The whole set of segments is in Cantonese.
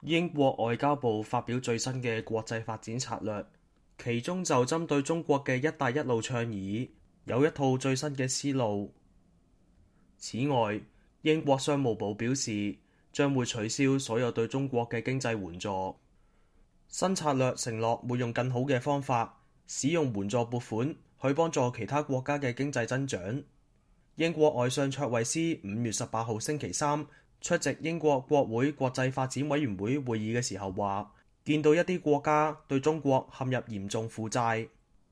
英國外交部發表最新嘅國際發展策略，其中就針對中國嘅「一帶一路」倡議有一套最新嘅思路。此外，英國商務部表示將會取消所有對中國嘅經濟援助。新策略承諾會用更好嘅方法使用援助撥款去幫助其他國家嘅經濟增長。英國外相卓慧思5月18號星期三出席英國國會國際發展委員會會議嘅時候話，見到一啲國家對中國陷入嚴重負債。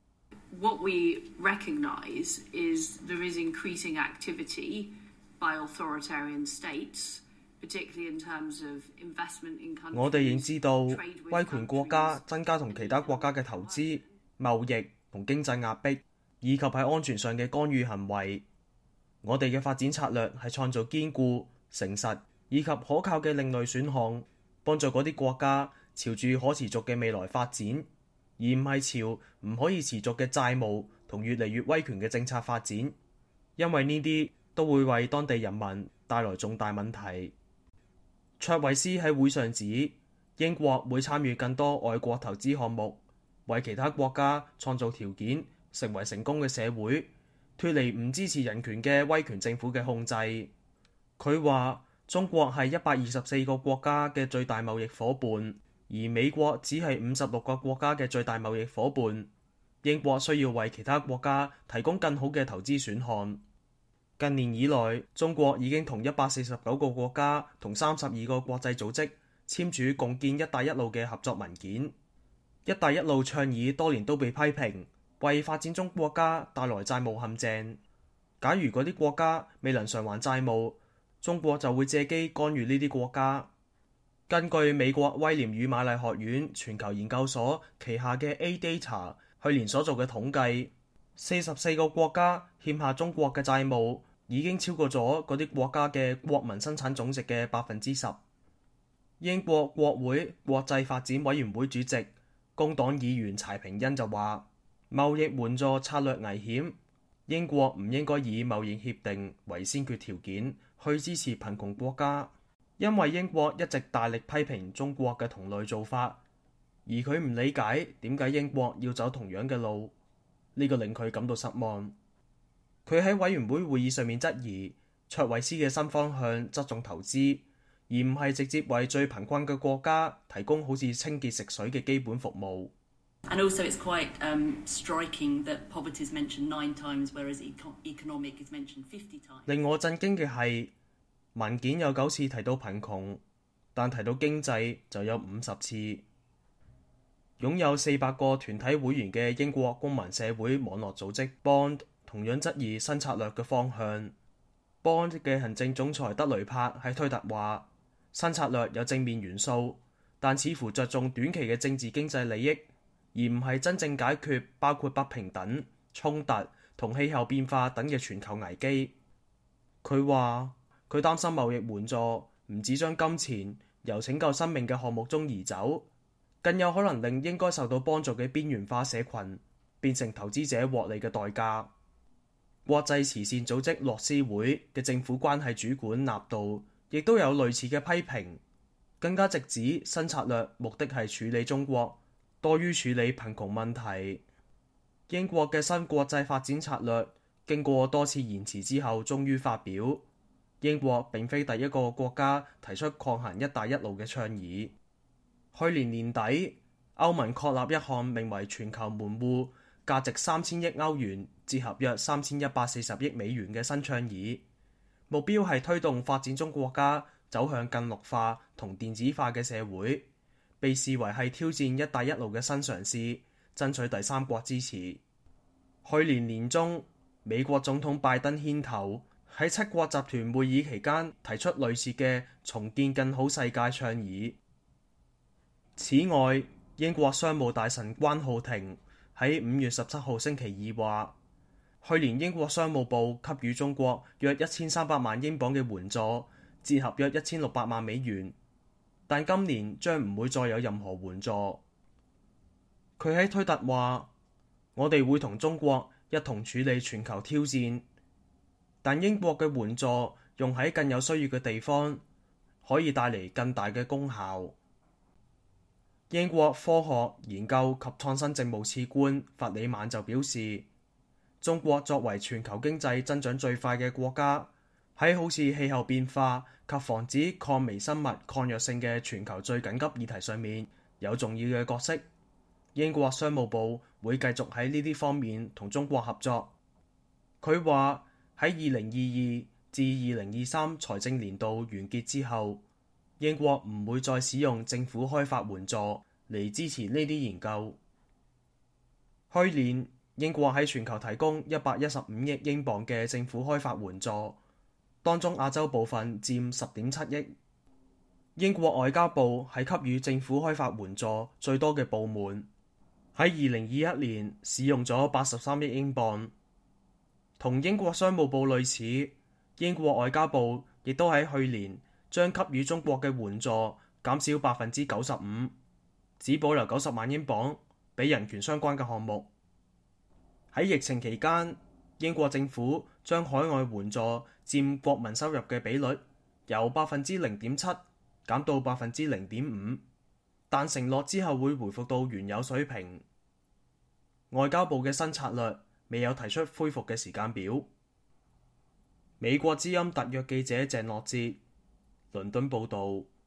What we recognize is there is increasing activity by authoritarian states, particularly in terms of investment in countries. 我哋認知到威權國家增加同其他國家嘅投資、貿易同經濟壓迫，以及喺安全上嘅干預行為。我哋嘅發展策略係創造堅固、誠實以及可靠嘅另類選項，幫助嗰啲國家朝住可持續嘅未來發展，而唔係朝唔可以持續嘅債務同越嚟越威權嘅政策發展，因為呢啲都會為當地人民帶來重大問題。卓慧思喺會上指，英國會參與更多外國投資項目，為其他國家創造條件，成為成功嘅社會，脫離唔支持人權嘅威權政府嘅控制。佢話中國係124個國家嘅最大貿易夥伴，而美國只係56個國家嘅最大貿易夥伴。英國需要為其他國家提供更好嘅投資選項。近年以來，中國已經同149個國家同32個國際組織簽署共建一帶一路嘅合作文件。一帶一路倡議多年都被批評，為發展中國家帶來債務陷阱。假如嗰啲國家未能償還債務，中國就會借機干預呢啲國家。根據美國威廉與瑪麗學院全球研究所旗下嘅 A-Data 去年所做嘅統計，44個國家欠下中國嘅債務已經超過咗嗰啲國家嘅國民生產總值嘅10%。英國國會國際發展委員會主席工黨議員柴平恩就話，貿易援助策略危險，英國唔應該以貿易協定為先決條件去支持貧窮國家，因為英國一直大力批評中國嘅同類做法，而佢唔理解點解英國要走同樣嘅路，呢個令佢感到失望。佢喺委員會會議上面質疑卓慧思嘅新方向側重投資，而唔係直接為最貧困嘅國家提供好似清潔食水嘅基本服務。 And also it's quite striking that poverty is mentioned 9 times, whereas economic is mentioned 50 times. 令我震驚嘅係文件有9次提到貧窮，但提到經濟就有50次。擁有400個團體會員嘅英國公民社會網絡組織 Bond 同樣質疑新策略嘅方向。Bond 嘅行政總裁德雷柏喺推特話，新策略有正面元素，但似乎着重短期嘅政治經濟利益，而唔係真正解決包括不平等、衝突同氣候變化等嘅全球危機。佢話佢擔心貿易援助唔止將金錢由拯救生命嘅項目中移走，更有可能令應該受到幫助嘅邊緣化社群變成投資者獲利嘅代價。國際慈善組織樂施會嘅政府關係主管納道亦都有類似嘅批評，更加直指新策略目的係處理中國多於處理貧窮問題。英國嘅新國際發展策略經過多次延遲之後終於發表。英國並非第一個國家提出抗衡一帶一路嘅倡議。去年年底，歐盟確立一項名為全球門戶，價值3000億歐元，折合約3140億美元嘅新倡議，目標係推動發展中國家走向更綠化同電子化嘅社會，被視為係挑戰一帶一路嘅新嘗試，爭取第三國支持。去年年中，美國總統拜登牽頭喺7國集團會議期間提出類似嘅重建更好世界倡議。此外，英國商務大臣關浩庭喺5月17號星期二話，去年英國商務部給予中國約1300萬英鎊嘅援助，折合約1600萬美元，但今年將唔會再有任何援助。佢喺推特話，我哋會同中國一同處理全球挑戰，但英國嘅援助用喺更有需要嘅地方，可以帶嚟更大嘅功效。 英國科學研究及創新政務次官弗里曼就表示，中國作為全球經濟增長最快嘅國家，喺好似氣候變化及防止抗微生物抗藥性嘅全球最緊急議題上面有重要嘅角色。英國商務部會繼續喺呢啲方面同中國合作。佢話喺2022至2023財政年度完結之後，英國唔會再使用政府開發援助嚟支持呢啲研究。去年英國喺全球提供115億英鎊嘅政府開發援助，當中亞洲部分佔10.7億。英國外交部係給予政府開發援助最多嘅部門，喺2021年使用咗83億英鎊。同英國商務部類似，英國外交部亦都喺去年將給予中國嘅援助減少95%，只保留90萬英鎊俾人權相關嘅項目。喺疫情期間，英國政府將海外援助佔國民收入嘅比率由0.7%減到0.5%，但承諾之後會回復到原有水平。外交部嘅新策略未有提出恢復嘅時間表。美國之音特約記者鄭樂哲，倫敦報導。